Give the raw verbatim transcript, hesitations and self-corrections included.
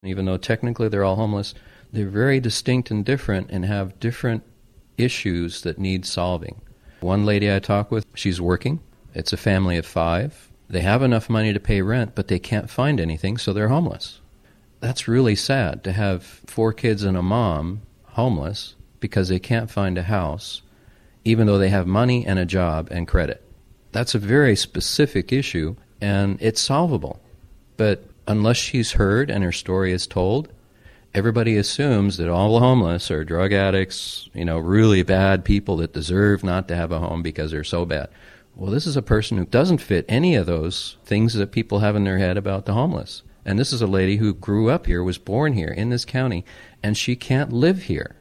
Even though technically they're all homeless, they're very distinct and different and have different issues that need solving. One lady I talk with, she's working. It's a family of five. They have enough money to pay rent, but they can't find anything, so they're homeless. That's really sad to have four kids and a mom homeless because they can't find a house, even though they have money and a job and credit. That's a very specific issue, and it's solvable. But unless she's heard and her story is told, everybody assumes that all the homeless are drug addicts, you know, really bad people that deserve not to have a home because they're so bad. Well, this is a person who doesn't fit any of those things that people have in their head about the homeless. And this is a lady who grew up here, was born here in this county, and she can't live here.